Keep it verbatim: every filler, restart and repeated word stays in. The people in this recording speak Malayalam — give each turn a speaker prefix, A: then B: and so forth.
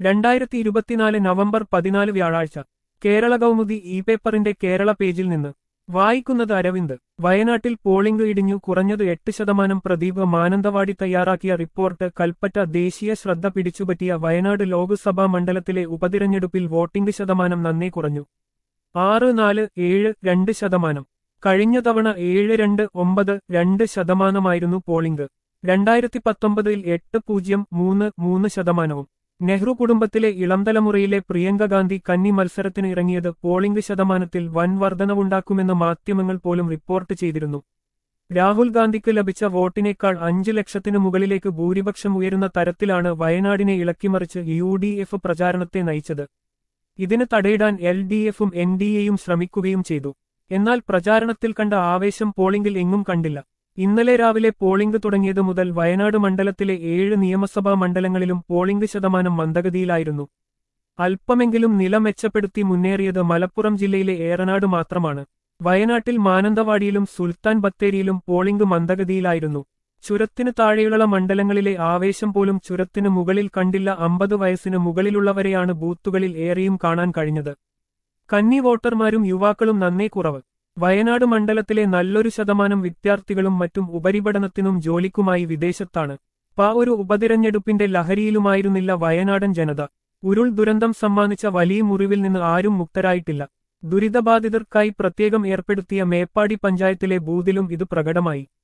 A: രണ്ടായിരത്തി ഇരുപത്തിനാല് നവംബർ പതിനാല് വ്യാഴാഴ്ച കേരള കൗമുദി ഇ പേപ്പറിന്റെ കേരള പേജിൽ നിന്ന് വായിക്കുന്നത് അരവിന്ദ്. വയനാട്ടിൽ പോളിംഗ് ഇടിഞ്ഞു കുറഞ്ഞത് എട്ട് ശതമാനം. പ്രദീപ് മാനന്തവാടി തയ്യാറാക്കിയ റിപ്പോർട്ട്. കൽപ്പറ്റ. ദേശീയ ശ്രദ്ധ പിടിച്ചുപറ്റിയ വയനാട് ലോക്സഭാ മണ്ഡലത്തിലെ ഉപതിരഞ്ഞെടുപ്പിൽ വോട്ടിംഗ് ശതമാനം നന്നേ കുറഞ്ഞു. ആറ് നാല് ഏഴ് രണ്ട് ശതമാനം. കഴിഞ്ഞ തവണ ഏഴ് രണ്ട് ഒമ്പത് രണ്ട് ശതമാനമായിരുന്നു പോളിംഗ്. രണ്ടായിരത്തി പത്തൊമ്പതിൽ എട്ട് പൂജ്യം മൂന്ന് മൂന്ന് ശതമാനവും. നെഹ്റു കുടുംബത്തിലെ ഇളംതലമുറയിലെ പ്രിയങ്ക ഗാന്ധി കന്നി മത്സരത്തിന് ഇറങ്ങിയത് പോളിംഗ് ശതമാനത്തിൽ വൻ വർധനവുണ്ടാക്കുമെന്ന് മാധ്യമങ്ങൾ പോലും റിപ്പോർട്ട് ചെയ്തിരുന്നു. രാഹുൽ ഗാന്ധിക്ക് ലഭിച്ച വോട്ടിനേക്കാൾ അഞ്ച് ലക്ഷത്തിനു മുകളിലേക്ക് ഭൂരിപക്ഷം ഉയരുന്ന തരത്തിലാണ് വയനാടിനെ ഇളക്കിമറിച്ച് യു ഡി എഫ് പ്രചാരണത്തെ നയിച്ചത്. ഇതിന് തടയിടാൻ എൽ ഡി എഫും എൻ ഡി എയും ശ്രമിക്കുകയും ചെയ്തു. എന്നാൽ പ്രചാരണത്തിൽ കണ്ട ആവേശം പോളിംഗിൽ എങ്ങും കണ്ടില്ല. ഇന്നലെ രാവിലെ പോളിംഗ് തുടങ്ങിയത് മുതൽ വയനാട് മണ്ഡലത്തിലെ ഏഴ് നിയമസഭാ മണ്ഡലങ്ങളിലും പോളിംഗ് ശതമാനം മന്ദഗതിയിലായിരുന്നു. അല്പമെങ്കിലും നില മെച്ചപ്പെടുത്തി മുന്നേറിയത് മലപ്പുറം ജില്ലയിലെ ഏറനാട് മാത്രമാണ്. വയനാട്ടിൽ മാനന്തവാടിയിലും സുൽത്താൻ ബത്തേരിയിലും പോളിംഗ് മന്ദഗതിയിലായിരുന്നു. ചുരത്തിന് താഴെയുള്ള മണ്ഡലങ്ങളിലെ ആവേശം പോലും ചുരത്തിന് മുകളിൽ കണ്ടില്ല. അമ്പത് വയസ്സിന് മുകളിലുള്ളവരെയാണ് ബൂത്തുകളിൽ ഏറെയും കാണാൻ കഴിഞ്ഞത്. കന്നി വോട്ടർമാരും യുവാക്കളും നന്നേ കുറവ്. വയനാട് മണ്ഡലത്തിലെ നല്ലൊരു ശതമാനം വിദ്യാർത്ഥികളും മറ്റും ഉപരിപഠനത്തിനും ജോലിക്കുമായി വിദേശത്താണ്. പ ഒരു ഉപതിരഞ്ഞെടുപ്പിന്റെ ലഹരിയിലുമായിരുന്നില്ല വയനാടൻ ജനത. ഉരുൾ ദുരന്തം സമ്മാനിച്ച വലിയ മുറിവിൽ നിന്ന് ആരും മുക്തരായിട്ടില്ല. ദുരിതബാധിതർക്കായി പ്രത്യേകം ഏർപ്പെടുത്തിയ മേപ്പാടി പഞ്ചായത്തിലെ ബൂത്തിലും ഇത് പ്രകടമായി.